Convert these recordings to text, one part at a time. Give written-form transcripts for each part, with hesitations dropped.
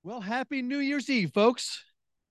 Well, happy New Year's Eve, folks.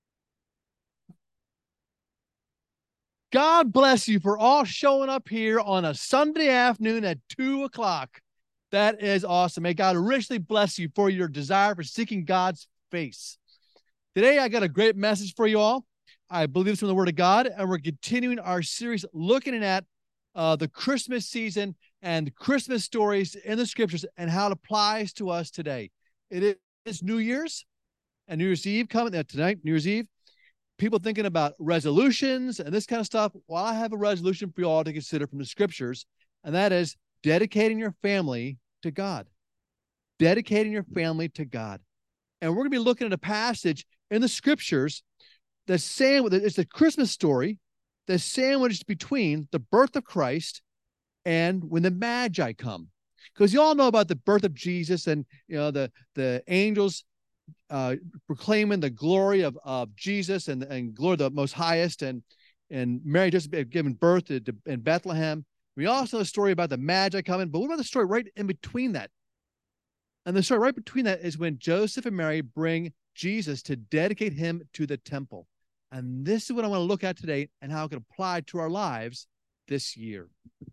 God bless you for all showing up here on a Sunday afternoon at 2 o'clock. That is awesome. May God richly bless you for your desire for seeking God's face. Today, I got a great message for you all. I believe it's from the Word of God, and we're continuing our series looking at the Christmas season and Christmas stories in the scriptures and how it applies to us today. It is New Year's and New Year's Eve coming tonight, New Year's Eve. People thinking about resolutions and this kind of stuff. Well, I have a resolution for you all to consider from the scriptures, and that is dedicating your family to God. Dedicating your family to God. And we're going to be looking at a passage in the scriptures that's saying it's a Christmas story that's sandwiched between the birth of Christ and when the Magi come. Because you all know about the birth of Jesus and the angels proclaiming the glory of Jesus and glory of the Most Highest, and Mary just given birth in Bethlehem. We also know a story about the Magi coming, but what about the story right in between that? And the story right between that is when Joseph and Mary bring Jesus to dedicate him to the temple. And this is what I want to look at today and how it can apply to our lives this year.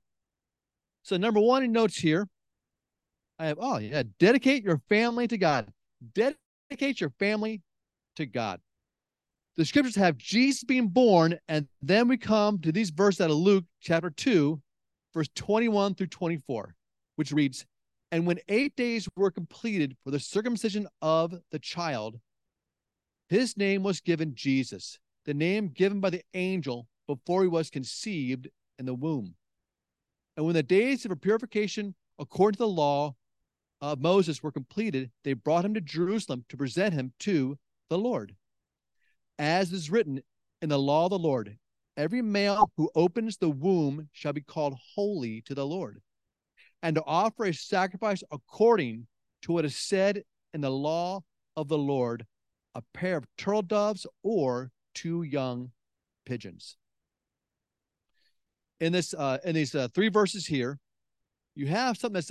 So number one in notes here, I have, dedicate your family to God. Dedicate your family to God. The scriptures have Jesus being born, and then we come to these verses out of Luke chapter 2, verse 21 through 24, which reads, "And when 8 days were completed for the circumcision of the child, his name was given Jesus, the name given by the angel before he was conceived in the womb. And when the days of purification according to the law of Moses were completed, they brought him to Jerusalem to present him to the Lord. As is written in the law of the Lord, every male who opens the womb shall be called holy to the Lord, and to offer a sacrifice according to what is said in the law of the Lord, a pair of turtle doves or 2 young pigeons." In these 3 verses here, you have something that's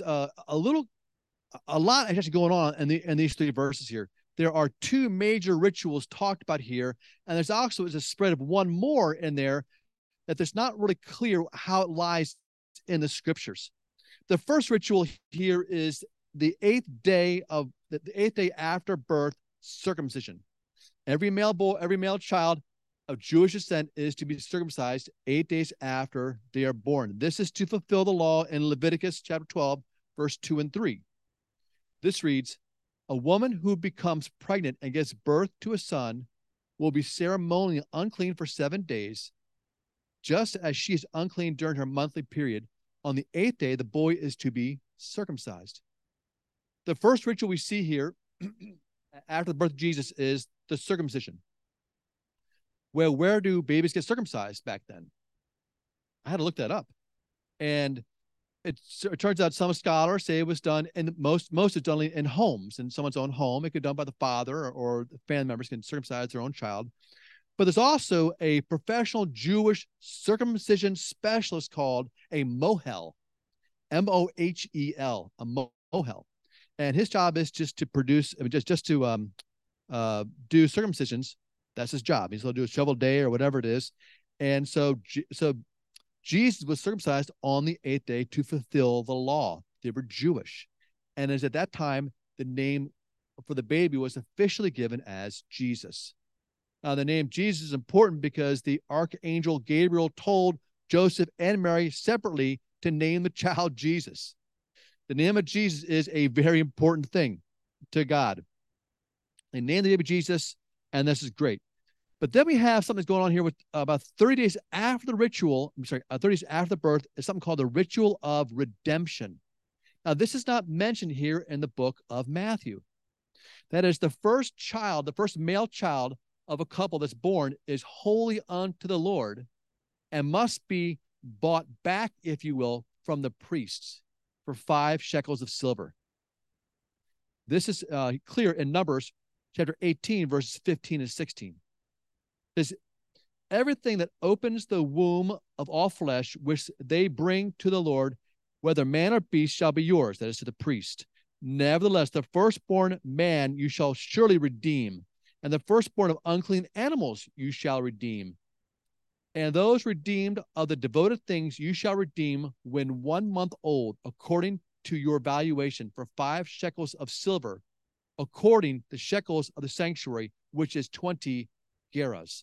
a lot actually going on in these 3 verses here. There are 2 major rituals talked about here, and there's also a spread of one more in there that there's not really clear how it lies in the scriptures. The first ritual here is the 8th day after birth, circumcision. Every male child of Jewish descent is to be circumcised 8 days after they are born. This is to fulfill the law in Leviticus chapter 12, verse 2 and 3. This reads, "A woman who becomes pregnant and gives birth to a son will be ceremonially unclean for 7 days, just as she is unclean during her monthly period. On the 8th day, the boy is to be circumcised." The first ritual we see here after the birth of Jesus is the circumcision. Well, where do babies get circumcised back then? I had to look that up. And it turns out some scholars say it was done, and most is done in homes, in someone's own home. It could be done by the father, or the family members can circumcise their own child. But there's also a professional Jewish circumcision specialist called a mohel, Mohel, a mohel. And his job is just to produce, just to do circumcisions. That's his job. He's going to do a shovel day or whatever it is. And so Jesus was circumcised on the 8th day to fulfill the law. They were Jewish. And as at that time, the name for the baby was officially given as Jesus. Now, the name Jesus is important because the archangel Gabriel told Joseph and Mary separately to name the child Jesus. The name of Jesus is a very important thing to God. They named the baby Jesus, and this is great. But then we have something that's going on here with about 30 days after the ritual. 30 days after the birth is something called the ritual of redemption. Now, this is not mentioned here in the book of Matthew. That is, the first male child of a couple that's born is holy unto the Lord and must be bought back, if you will, from the priests for 5 shekels of silver. This is clear in Numbers chapter 18, verses 15 and 16. Is everything that opens the womb of all flesh, which they bring to the Lord, whether man or beast, shall be yours. That is to the priest. Nevertheless, the firstborn man you shall surely redeem, and the firstborn of unclean animals you shall redeem. And those redeemed of the devoted things you shall redeem when 1 month old, according to your valuation, for 5 shekels of silver, according to the shekels of the sanctuary, which is 20 gerahs.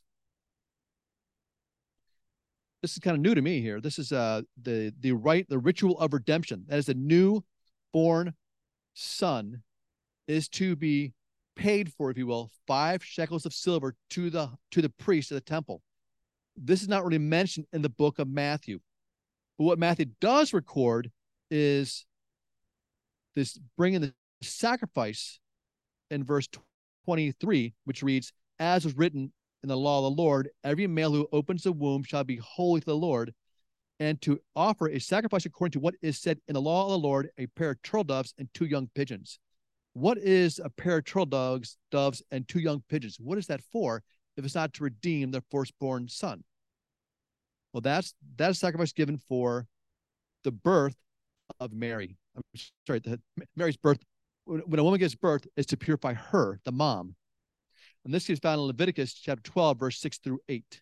This is kind of new to me here. This is the ritual of redemption. That is, a newborn son is to be paid for, if you will, 5 shekels of silver to the priest of the temple. This is not really mentioned in the book of Matthew. But what Matthew does record is this bringing the sacrifice in verse 23, which reads, as was written in the law of the Lord, every male who opens the womb shall be holy to the Lord, and to offer a sacrifice according to what is said in the law of the Lord, a pair of turtle doves and 2 young pigeons. What is a pair of turtle doves and 2 young pigeons? What is that for if it's not to redeem their firstborn son? Well, that's sacrifice given for the birth of Mary. I'm sorry, Mary's birth. When a woman gives birth, is to purify her, the mom. And this is found in Leviticus chapter 12, verse 6 through 8.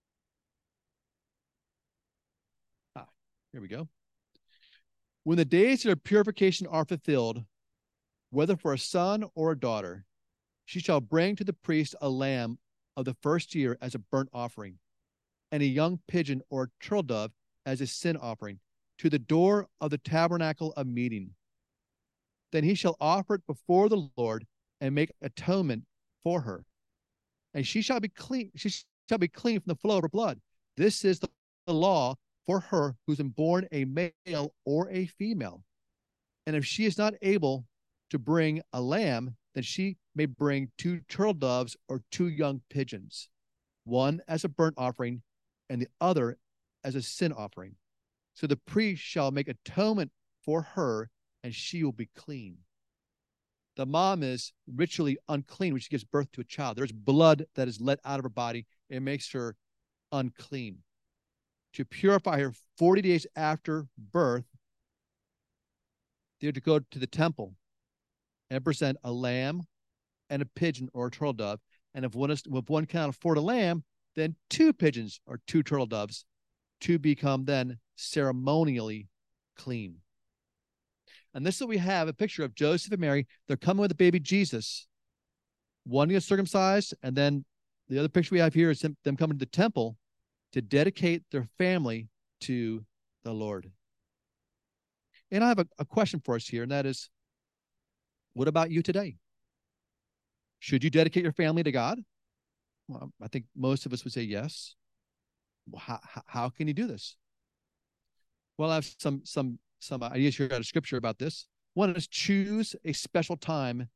Here we go. When the days of her purification are fulfilled, whether for a son or a daughter, she shall bring to the priest a lamb of the first year as a burnt offering, and a young pigeon or turtle dove as a sin offering to the door of the tabernacle of meeting. Then he shall offer it before the Lord and make atonement for her. And she shall be clean. She shall be clean from the flow of her blood. This is the law for her who's been born a male or a female. And if she is not able to bring a lamb, then she may bring 2 turtle doves or 2 young pigeons, one as a burnt offering and the other as a sin offering. So the priest shall make atonement for her, and she will be clean. The mom is ritually unclean when she gives birth to a child. There's blood that is let out of her body. It makes her unclean. To purify her 40 days after birth, they are to go to the temple and present a lamb and a pigeon or a turtle dove. And if one cannot afford a lamb, then 2 pigeons or 2 turtle doves to become then ceremonially clean. And this is what we have, a picture of Joseph and Mary. They're coming with the baby Jesus. One gets circumcised, and then the other picture we have here is them coming to the temple to dedicate their family to the Lord. And I have a question for us here, and that is, what about you today? Should you dedicate your family to God? Well, I think most of us would say yes. Well, how can you do this? Well, I have some ideas here out of scripture about this. One is choose a special time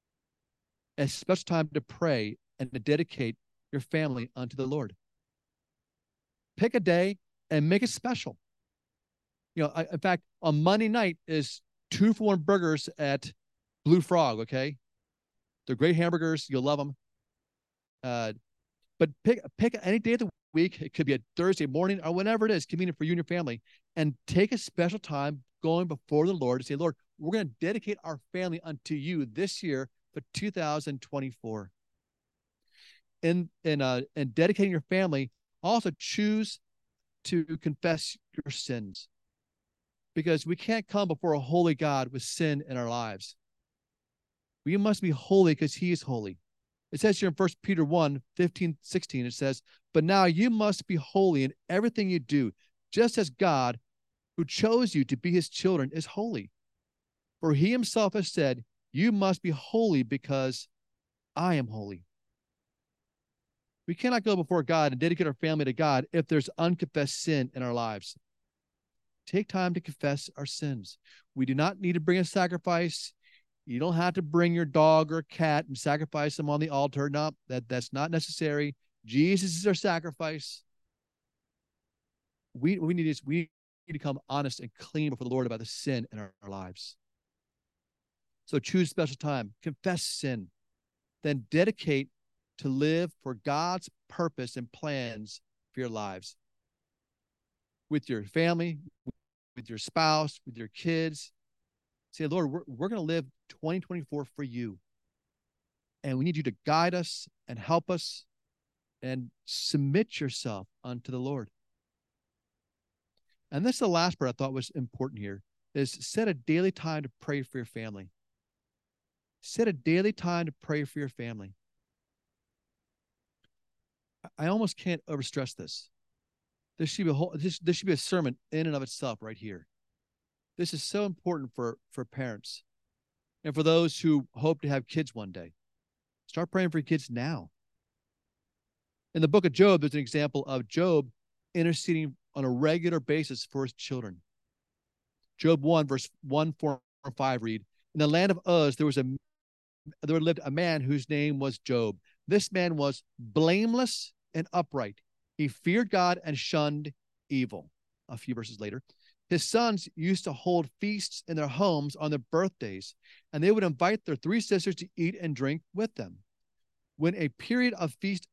to pray and to dedicate your family unto the Lord. Pick a day and make it special. In fact, on Monday night is 2-for-1 burgers at Blue Frog, okay? They're great hamburgers. You'll love them. But pick any day of the week. It could be a Thursday morning or whenever it is convenient for you and your family, and take a special time going before the Lord to say, Lord, we're going to dedicate our family unto you this year for 2024. In dedicating your family, also choose to confess your sins, because we can't come before a holy God with sin in our lives. We must be holy because he is holy. It says here in 1 Peter 1, 15, 16, it says, but now you must be holy in everything you do, just as God, who chose you to be his children, is holy. For he himself has said, you must be holy because I am holy. We cannot go before God and dedicate our family to God if there's unconfessed sin in our lives. Take time to confess our sins. We do not need to bring a sacrifice. You don't have to bring your dog or cat and sacrifice them on the altar. No, that's not necessary. Jesus is our sacrifice. We need to become honest and clean before the Lord about the sin in our lives. So choose special time, confess sin, then dedicate to live for God's purpose and plans for your lives. With your family, with your spouse, with your kids. Say, Lord, we're going to live 2024 for you. And we need you to guide us and help us and submit yourself unto the Lord. And this is the last part I thought was important here, is set a daily time to pray for your family. Set a daily time to pray for your family. I almost can't overstress this. This should be a sermon in and of itself right here. This is so important for parents and for those who hope to have kids one day. Start praying for your kids now. In the book of Job, there's an example of Job interceding on a regular basis for his children. Job 1, verse 1, 4, and 5 read, in the land of Uz, there lived a man whose name was Job. This man was blameless and upright. He feared God and shunned evil. A few verses later, his sons used to hold feasts in their homes on their birthdays, and they would invite their 3 sisters to eat and drink with them. When a period of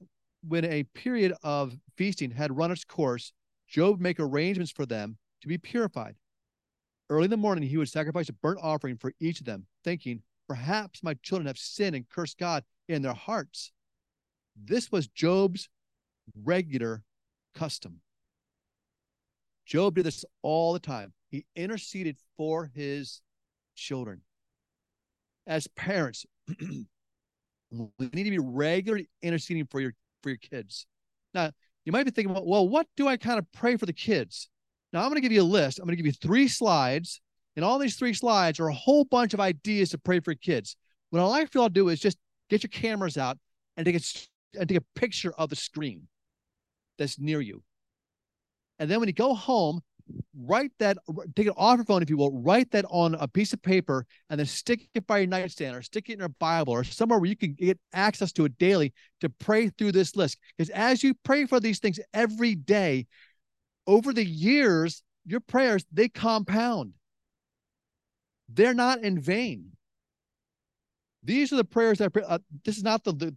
feasting had run its course, Job would make arrangements for them to be purified. Early in the morning, he would sacrifice a burnt offering for each of them, thinking, perhaps my children have sinned and cursed God in their hearts. This was Job's regular custom. Job did this all the time. He interceded for his children. As parents, we need to be regularly interceding for your kids. Now, you might be thinking, well, what do I kind of pray for the kids? Now, I'm going to give you a list. I'm going to give you 3 slides, and all these 3 slides are a whole bunch of ideas to pray for kids. What I'd like for you all to do is just get your cameras out and take a picture of the screen that's near you. And then when you go home, take it off your phone, if you will, write that on a piece of paper, and then stick it by your nightstand or stick it in your Bible or somewhere where you can get access to it daily to pray through this list. Because as you pray for these things every day, over the years, your prayers, they compound. They're not in vain. These are the prayers that I pray. This is not the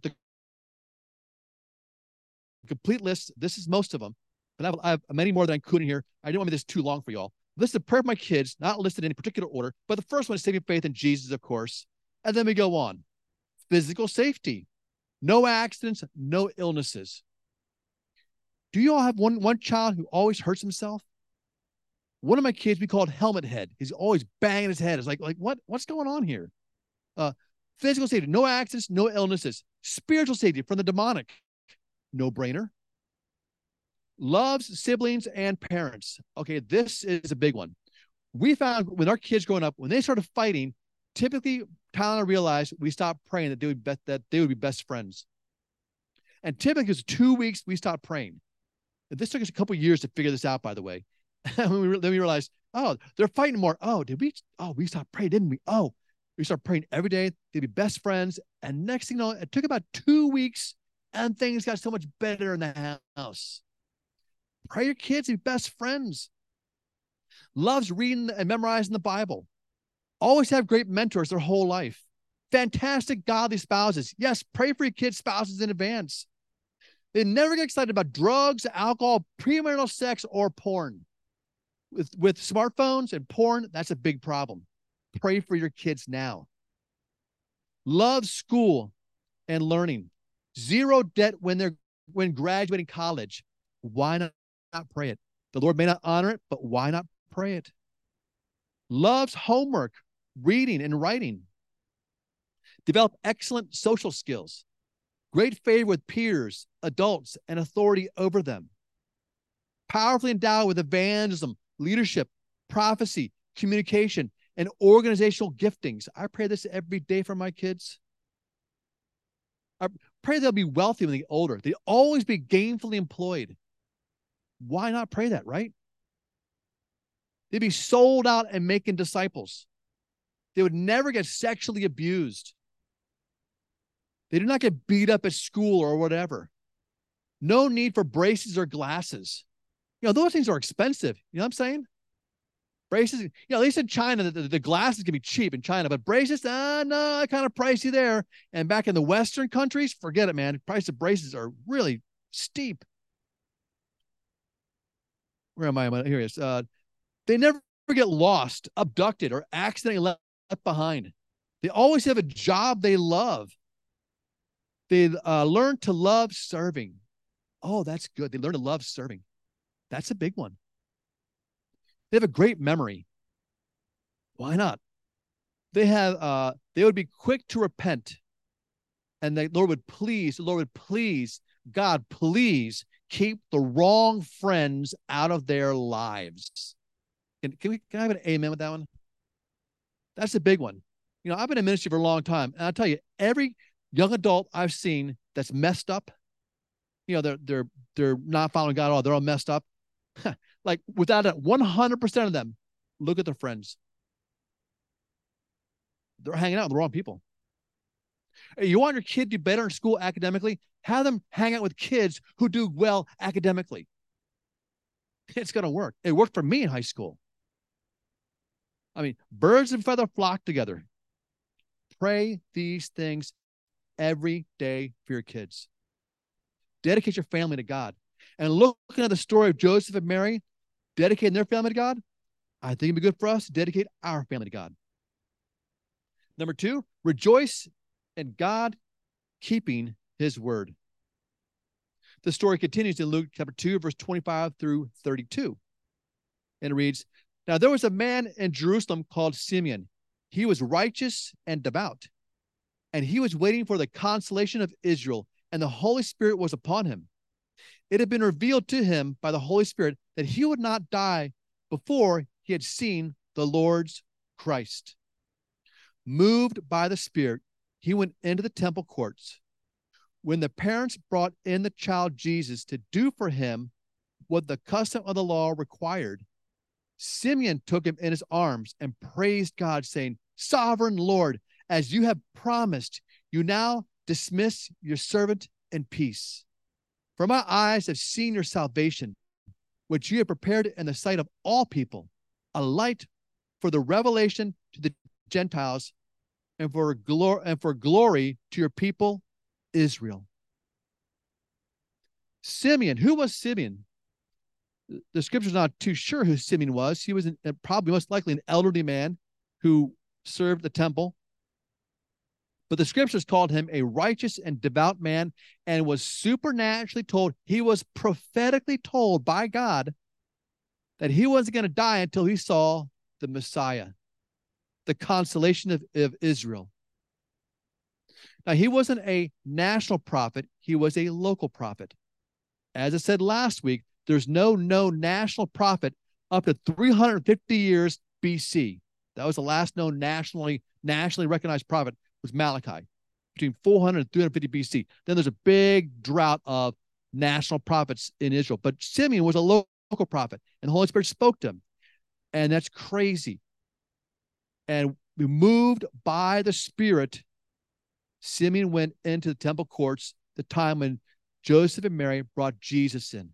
complete list. This is most of them. But I have many more than I could in here. I didn't want to make this too long for y'all. List the prayer of my kids, not listed in any particular order, but the first one is saving faith in Jesus, of course. And then we go on. Physical safety. No accidents, no illnesses. Do you all have one child who always hurts himself? One of my kids, we called Helmet Head. He's always banging his head. It's like what's going on here? Physical safety, no accidents, no illnesses. Spiritual safety from the demonic. No brainer. Loves siblings and parents. Okay, this is a big one. We found when our kids growing up, when they started fighting, typically Tyler and I realized we stopped praying that they would be best friends. And typically it was 2 weeks we stopped praying. And this took us a couple of years to figure this out, by the way. Then we realized, oh, they're fighting more. Oh, we stopped praying, didn't we? Oh, we started praying every day. They'd be best friends. And next thing you know, it took about 2 weeks and things got so much better in the house. Pray your kids be best friends. Loves reading and memorizing the Bible. Always have great mentors their whole life. Fantastic godly spouses. Yes, pray for your kids' spouses in advance. They never get excited about drugs, alcohol, premarital sex, or porn. With smartphones and porn, that's a big problem. Pray for your kids now. Love school and learning. 0 debt when graduating college. Why not pray it? The Lord may not honor it, but why not pray it? Loves homework, reading, and writing. Develop excellent social skills. Great favor with peers, adults, and authority over them. Powerfully endowed with evangelism, leadership, prophecy, communication, and organizational giftings. I pray this every day for my kids. I pray they'll be wealthy when they get older. They'll always be gainfully employed. Why not pray that, right? They'd be sold out and making disciples. They would never get sexually abused. They do not get beat up at school or whatever. No need for braces or glasses. Those things are expensive. You know what I'm saying? Braces, at least in China, the glasses can be cheap in China, but braces, no, kind of pricey there. And back in the Western countries, forget it, man. The price of braces are really steep. Where am I? Here it is. They never get lost, abducted, or accidentally left behind. They always have a job they love. They learn to love serving. Oh, that's good. They learn to love serving. That's a big one. They have a great memory. Why not? They would be quick to repent. And the Lord would please, God, please keep the wrong friends out of their lives. Can I have an amen with that one? That's a big one. You know, I've been in ministry for a long time, and I'll tell you, every young adult I've seen that's messed up, you know, they're not following God at all. They're all messed up. Like without it, 100% of them look at their friends. They're hanging out with the wrong people. Hey, you want your kid to do better in school academically? Have them hang out with kids who do well academically. It's going to work. It worked for me in high school. I mean, birds of a feather flock together. Pray these things every day for your kids. Dedicate your family to God. And looking at the story of Joseph and Mary, dedicating their family to God, I think it'd be good for us to dedicate our family to God. Number 2, rejoice in God keeping his word. The story continues in Luke chapter 2, verse 25 through 32. And it reads, "Now there was a man in Jerusalem called Simeon. He was righteous and devout, and he was waiting for the consolation of Israel, and the Holy Spirit was upon him. It had been revealed to him by the Holy Spirit that he would not die before he had seen the Lord's Christ. Moved by the Spirit, he went into the temple courts. When the parents brought in the child Jesus to do for him what the custom of the law required, Simeon took him in his arms and praised God, saying, 'Sovereign Lord, as you have promised, you now dismiss your servant in peace. For my eyes have seen your salvation, which you have prepared in the sight of all people, a light for the revelation to the Gentiles and for glory to your people, Israel.'" Simeon, who was Simeon? The scripture's not too sure who Simeon was. He was probably most likely an elderly man who served the temple. But the scriptures called him a righteous and devout man, and was supernaturally told, he was prophetically told by God that he wasn't going to die until he saw the Messiah, the consolation of Israel. Now, he wasn't a national prophet. He was a local prophet. As I said last week, there's no known national prophet up to 350 years BC. That was the last known nationally recognized prophet, was Malachi, between 400 and 350 BC. Then there's a big drought of national prophets in Israel. But Simeon was a local prophet, and the Holy Spirit spoke to him. And that's crazy. And moved by the Spirit, Simeon went into the temple courts the time when Joseph and Mary brought Jesus in.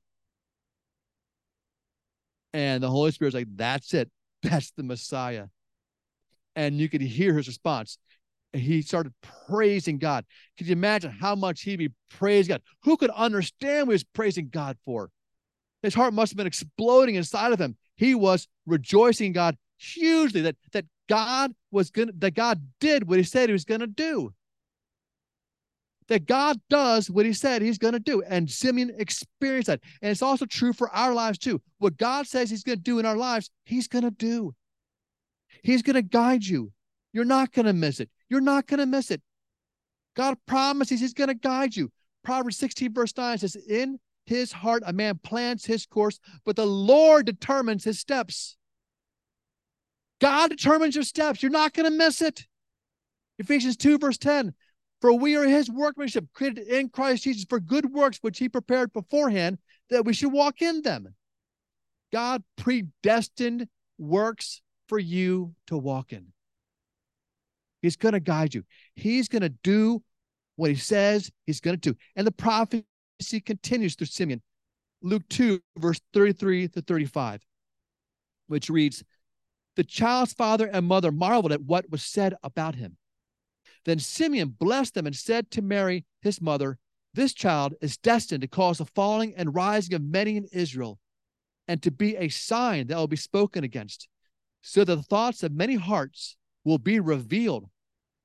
And the Holy Spirit's like, that's it. That's the Messiah. And you could hear his response. And he started praising God. Could you imagine how much he'd be praising God? Who could understand what he was praising God for? His heart must have been exploding inside of him. He was rejoicing in God hugely that God did what he said he was going to do. That God does what he said he's going to do. And Simeon experienced that. And it's also true for our lives too. What God says he's going to do in our lives, he's going to do. He's going to guide you. You're not going to miss it. You're not going to miss it. God promises he's going to guide you. Proverbs 16 verse 9 says, "In his heart a man plans his course, but the Lord determines his steps." God determines your steps. You're not going to miss it. Ephesians 2 verse 10, "For we are his workmanship, created in Christ Jesus for good works, which he prepared beforehand that we should walk in them." God predestined works for you to walk in. He's going to guide you. He's going to do what he says he's going to do. And the prophecy continues through Simeon. Luke 2, verse 33 to 35, which reads, "The child's father and mother marveled at what was said about him. Then Simeon blessed them and said to Mary, his mother, 'This child is destined to cause the falling and rising of many in Israel, and to be a sign that will be spoken against, so that the thoughts of many hearts will be revealed,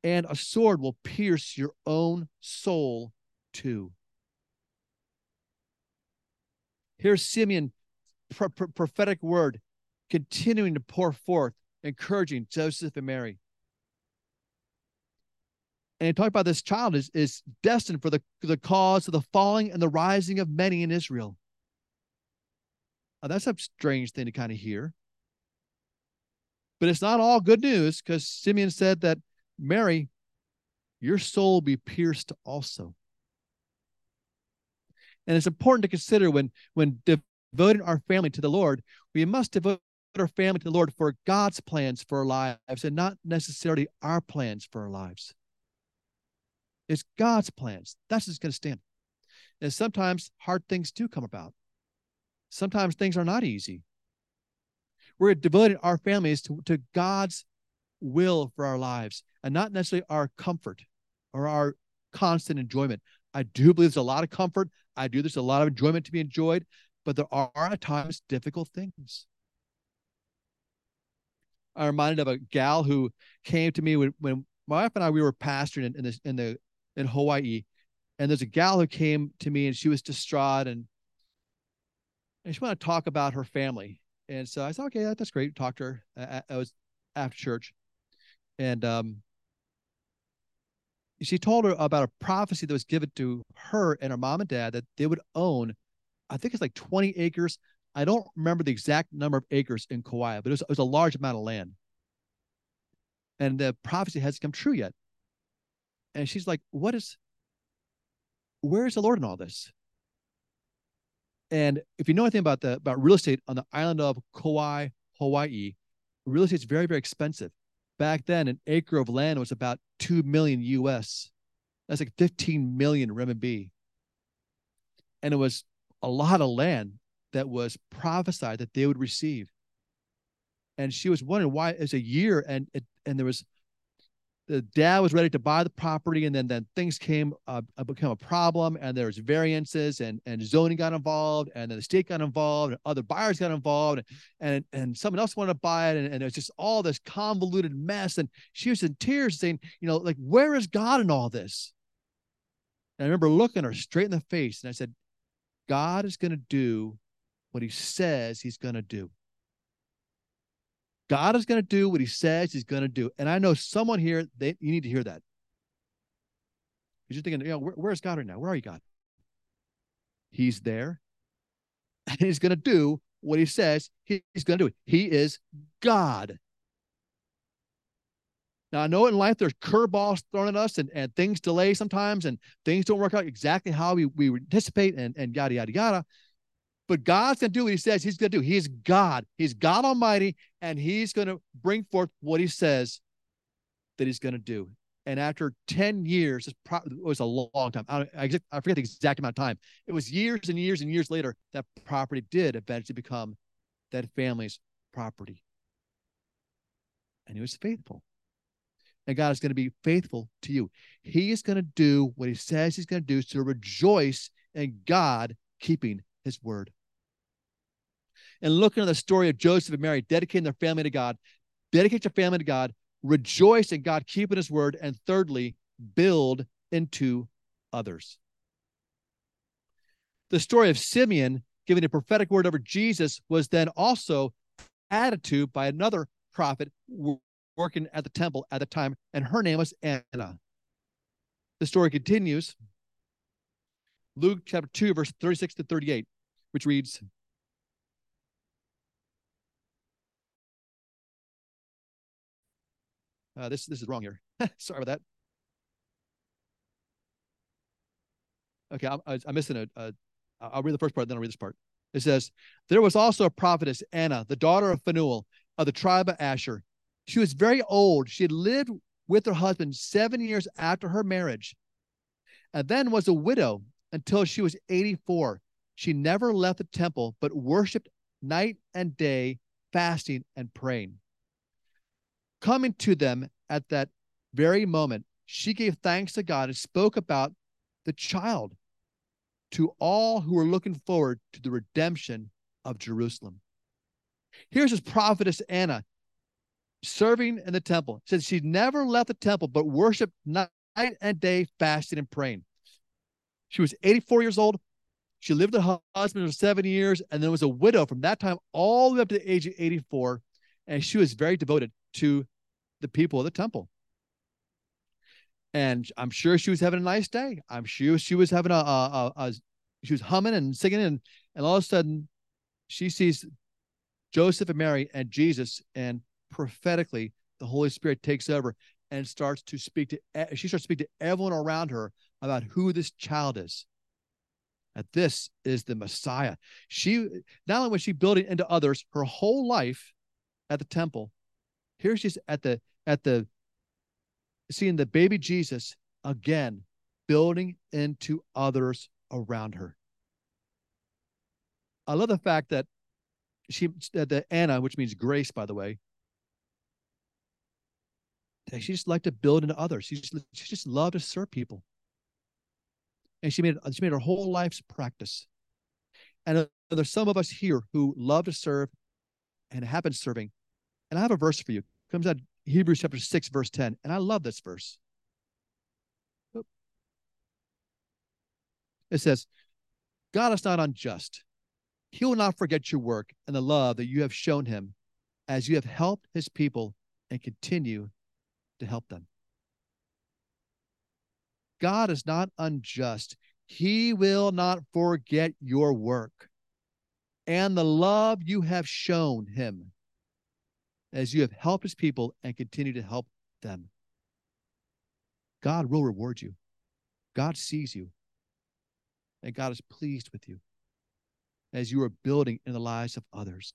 and a sword will pierce your own soul too. Here's Simeon's prophetic word continuing to pour forth, encouraging Joseph and Mary. And he talked about this child is destined for the cause of the falling and the rising of many in Israel. Now, that's a strange thing to kind of hear. But it's not all good news, because Simeon said that, Mary, your soul will be pierced also. And it's important to consider when devoting our family to the Lord, we must devote our family to the Lord for God's plans for our lives and not necessarily our plans for our lives. It's God's plans. That's what's going to stand. And sometimes hard things do come about. Sometimes things are not easy. We're devoting our families to God's will for our lives and not necessarily our comfort or our constant enjoyment. I do believe there's a lot of comfort. There's a lot of enjoyment to be enjoyed, but there are at times difficult things. I'm reminded of a gal who came to me when my wife and I, we were pastoring in Hawaii, and there's a gal who came to me and she was distraught and she wanted to talk about her family. And so I said, okay, that's great. Talk to her. I was after church. And she told her about a prophecy that was given to her and her mom and dad that they would own, I think it's like 20 acres. I don't remember the exact number of acres in Kauai, but it was a large amount of land. And the prophecy hasn't come true yet. And she's like, where is the Lord in all this? And if you know anything about real estate on the island of Kauai, Hawaii, real estate is very, very expensive. Back then, an acre of land was about 2 million US. That's like 15 million renminbi. And it was a lot of land that was prophesied that they would receive. And she was wondering why it was a year, and there was, the dad was ready to buy the property, and then things became a problem, and there was variances, and zoning got involved, and then the state got involved, and other buyers got involved, and someone else wanted to buy it, and it was just all this convoluted mess. And she was in tears saying, like, where is God in all this? And I remember looking her straight in the face, and I said, God is going to do what he says he's going to do. God is going to do what he says he's going to do. And I know someone here, you need to hear that. Because you're thinking, where's God right now? Where are you, God? He's there. And he's going to do what he says he's going to do. He is God. Now, I know in life there's curveballs thrown at us, and things delay sometimes, and things don't work out exactly how we anticipate, and yada, yada, yada. But God's going to do what he says he's going to do. He's God. He's God Almighty, and he's going to bring forth what he says that he's going to do. And after 10 years, it was a long time. I forget the exact amount of time. It was years and years and years later that property did eventually become that family's property. And he was faithful. And God is going to be faithful to you. He is going to do what he says he's going to do, so rejoice in God keeping his word. And looking at the story of Joseph and Mary dedicating their family to God, dedicate your family to God, rejoice in God keeping his word, and thirdly, build into others. The story of Simeon giving a prophetic word over Jesus was then also added to by another prophet working at the temple at the time, and her name was Anna. The story continues. Luke chapter 2, verse 36 to 38, which reads, this is wrong here. Sorry about that. Okay, I'm missing I'll read the first part, then I'll read this part. It says, there was also a prophetess, Anna, the daughter of Phanuel, of the tribe of Asher. She was very old. She had lived with her husband 7 years after her marriage, and then was a widow until she was 84. She never left the temple, but worshiped night and day, fasting and praying. Coming to them at that very moment, she gave thanks to God and spoke about the child to all who were looking forward to the redemption of Jerusalem. Here's this prophetess Anna. serving in the temple. It says she never left the temple, but worshiped night and day, fasting and praying. She was 84 years old. She lived with her husband for 7 years and then was a widow from that time all the way up to the age of 84. And she was very devoted to the people of the temple. And I'm sure she was having a nice day. I'm sure she was having she was humming and singing, and all of a sudden she sees Joseph and Mary and Jesus, and prophetically the Holy Spirit takes over and starts to speak to everyone around her about who this child is. That this is the Messiah. She not only was she building into others her whole life at the temple, here she's at the seeing the baby Jesus again, building into others around her. I love the fact that the Anna, which means grace, by the way, she just liked to build into others. She just loved to serve people. And she made her whole life's practice. And there's some of us here who love to serve and have been serving. And I have a verse for you. It comes out of Hebrews chapter 6, verse 10. And I love this verse. It says, God is not unjust. He will not forget your work and the love that you have shown him as you have helped his people and continue to help them. God is not unjust. He will not forget your work and the love you have shown him as you have helped his people and continue to help them. God will reward you. God sees you. And God is pleased with you as you are building in the lives of others.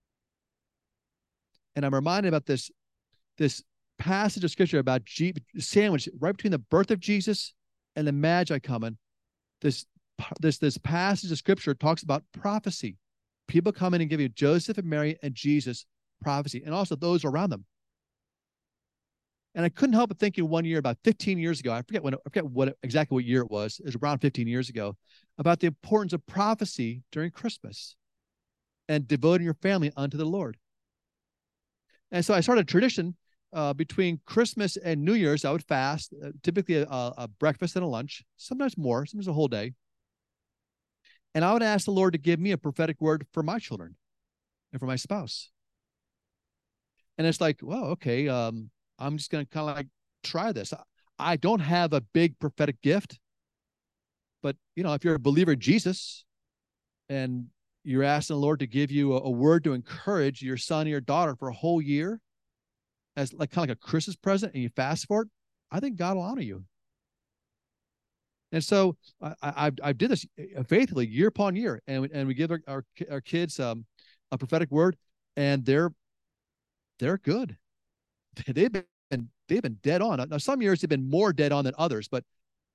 And I'm reminded about this passage of scripture about sandwich right between the birth of Jesus and the Magi coming. This passage of scripture talks about prophecy. People come in and give you Joseph and Mary and Jesus prophecy, and also those around them. And I couldn't help but thinking one year, about 15 years ago, I forget exactly what year it was. It was around 15 years ago, about the importance of prophecy during Christmas and devoting your family unto the Lord. And so I started a tradition between Christmas and New Year's. I would fast, typically a breakfast and a lunch, sometimes more, sometimes a whole day. And I would ask the Lord to give me a prophetic word for my children and for my spouse. And it's like, well, okay, I'm just going to kind of like try this. I don't have a big prophetic gift, but if you're a believer in Jesus and you're asking the Lord to give you a word to encourage your son or your daughter for a whole year as kind of like a Christmas present, and you fast for it, I think God will honor you. And so I did this faithfully year upon year, and we give our kids a prophetic word, and they're good. They've been dead on. Now, some years they've been more dead on than others, but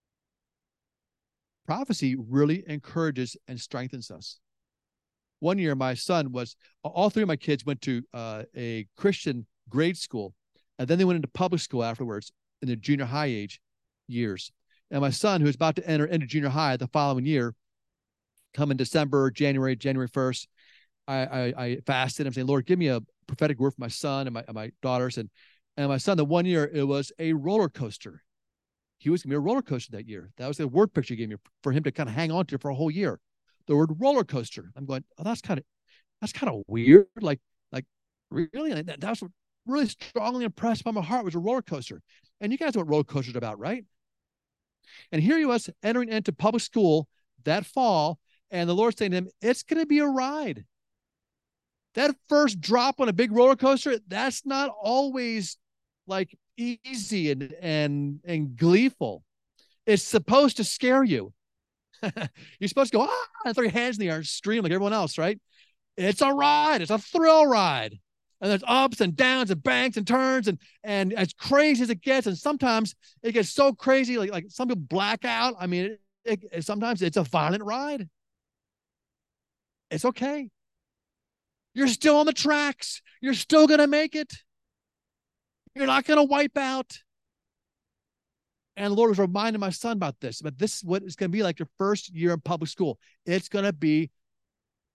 prophecy really encourages and strengthens us. One year, my son all three of my kids went to a Christian grade school, and then they went into public school afterwards in the junior high age years. And my son, who was about to enter into junior high the following year, come in January 1st, I fasted. I'm saying, Lord, give me a prophetic word for my son and my daughters. And my son, the one year, it was a roller coaster. He was going to be a roller coaster that year. That was the word picture he gave me for him to kind of hang on to for a whole year. The word roller coaster. I'm going, oh, that's kind of weird. Like really? And that's what really strongly impressed by my heart was a roller coaster. And you guys know what roller coasters are about, right? And here he was entering into public school that fall, and the Lord saying to him, it's going to be a ride. That first drop on a big roller coaster, that's not always like easy and gleeful. It's supposed to scare you. You're supposed to go, and throw your hands in the air and scream like everyone else, right? It's a ride. It's a thrill ride. And there's ups and downs and banks and turns and as crazy as it gets. And sometimes it gets so crazy, like some people black out. I mean, sometimes it's a violent ride. It's okay. You're still on the tracks. You're still going to make it. You're not going to wipe out. And the Lord was reminding my son about this. But this is what it's going to be like your first year in public school. It's going to be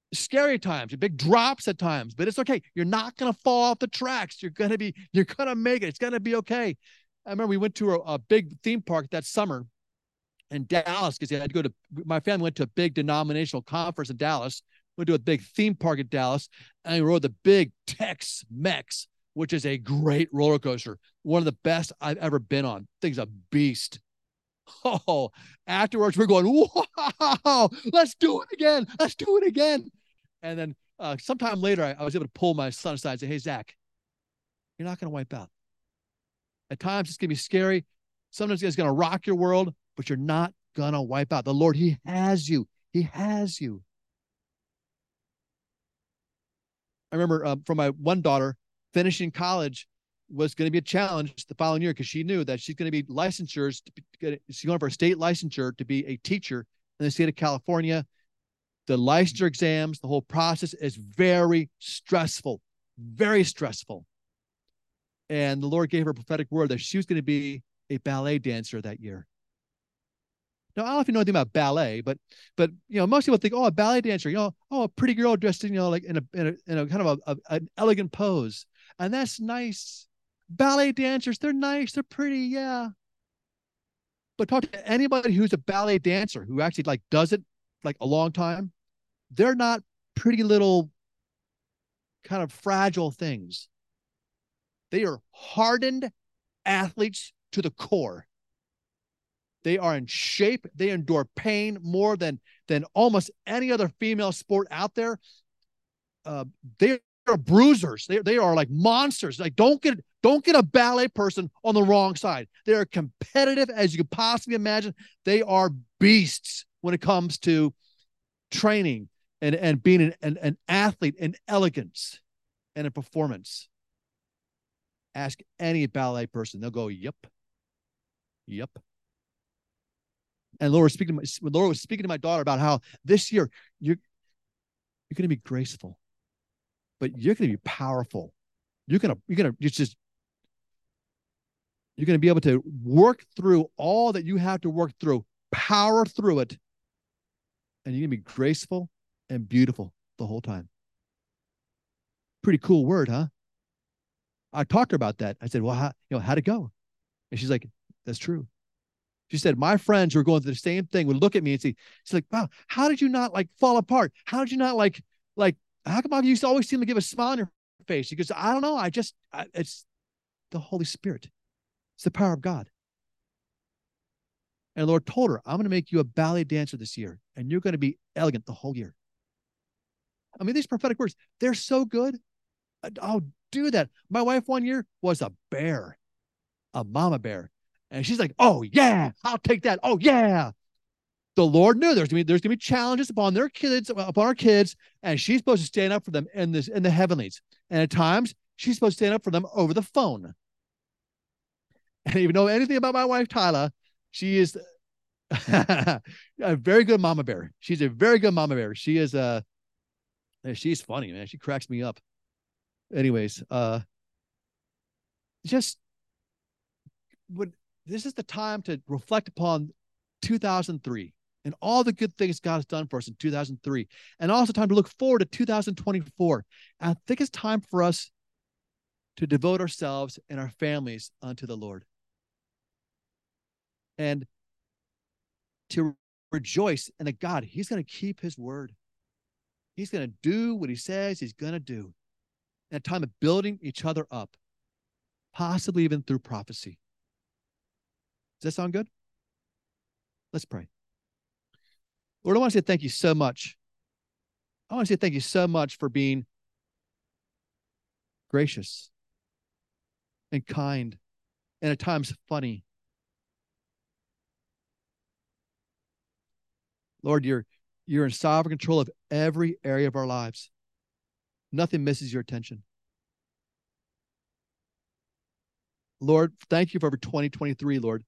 scary times, big drops at times, but it's okay. You're not going to fall off the tracks. You're going to make it. It's going to be okay. I remember we went to a big theme park that summer in Dallas because I had to go to, my family went to a big denominational conference in Dallas. We went to a big theme park in Dallas, and we rode the big Tex-Mex, which is a great roller coaster. One of the best I've ever been on. Thing's a beast. Oh, afterwards we're going, wow, let's do it again. Let's do it again. And then sometime later, I was able to pull my son aside and say, hey, Zach, you're not going to wipe out. At times it's going to be scary. Sometimes it's going to rock your world, but you're not going to wipe out. The Lord, he has you. He has you. I remember from my one daughter, finishing college was going to be a challenge the following year because she knew that she's going to be licensures. She's going for a state licensure to be a teacher in the state of California. The licensure exams, the whole process is very stressful, very stressful. And the Lord gave her a prophetic word that she was going to be a ballet dancer that year. Now, I don't know if you know anything about ballet, but most people think, oh, a ballet dancer, oh, a pretty girl dressed in, like in a kind of an elegant pose. And that's nice. Ballet dancers, they're nice, they're pretty, yeah. But talk to anybody who's a ballet dancer who actually like does it like a long time. They're not pretty little kind of fragile things. They are hardened athletes to the core. They are in shape. They endure pain more than almost any other female sport out there. They are bruisers. They are like monsters. Like don't get a ballet person on the wrong side. They are competitive as you could possibly imagine. They are beasts when it comes to training and being an athlete in elegance and in performance. Ask any ballet person. They'll go, yep. And Lord was speaking to my daughter about how this year you're going to be graceful, but you're going to be powerful. You're going to be able to work through all that you have to work through, power through it, and you're going to be graceful and beautiful the whole time. Pretty cool word, huh? I talked to her about that. I said, well, how'd it go? And she's like, that's true. She said, my friends who are going through the same thing would look at me and say, she's like, wow, how did you not like fall apart? How did you not like, how come you always seem to give a smile on your face? She goes, I don't know. It's the Holy Spirit. It's the power of God. And the Lord told her, I'm going to make you a ballet dancer this year, and you're going to be elegant the whole year. I mean, these prophetic words, they're so good. I'll do that. My wife one year was a bear, a mama bear. And she's like, oh, yeah, I'll take that. Oh, yeah. The Lord knew there's going to be challenges upon our kids, and she's supposed to stand up for them in the heavenlies. And at times, she's supposed to stand up for them over the phone. And if you know anything about my wife, Tyla, she is a very good mama bear. She's a very good mama bear. She's funny, man. She cracks me up. Anyways, this is the time to reflect upon 2003 and all the good things God has done for us in 2003, and also time to look forward to 2024. And I think it's time for us to devote ourselves and our families unto the Lord, and to rejoice in that God, he's going to keep his word. He's going to do what he says he's going to do. And a time of building each other up, possibly even through prophecy. Does that sound good? Let's pray. Lord, I want to say thank you so much. I want to say thank you so much for being gracious and kind and at times funny. Lord, you're in sovereign control of every area of our lives. Nothing misses your attention. Lord, thank you for 2023, Lord.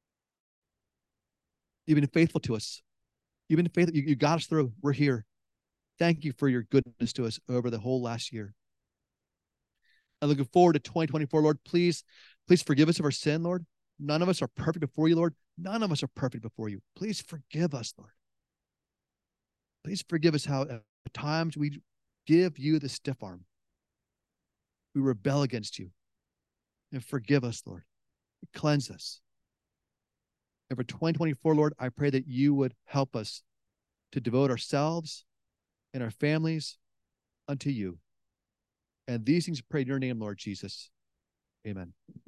You've been faithful to us. You've been faithful. You got us through. We're here. Thank you for your goodness to us over the whole last year. I'm looking forward to 2024, Lord. Please forgive us of our sin, Lord. None of us are perfect before you, Lord. None of us are perfect before you. Please forgive us, Lord. Please forgive us the times we give you the stiff arm. We rebel against you. And forgive us, Lord. Cleanse us. And for 2024, Lord, I pray that you would help us to devote ourselves and our families unto you. And these things I pray in your name, Lord Jesus. Amen.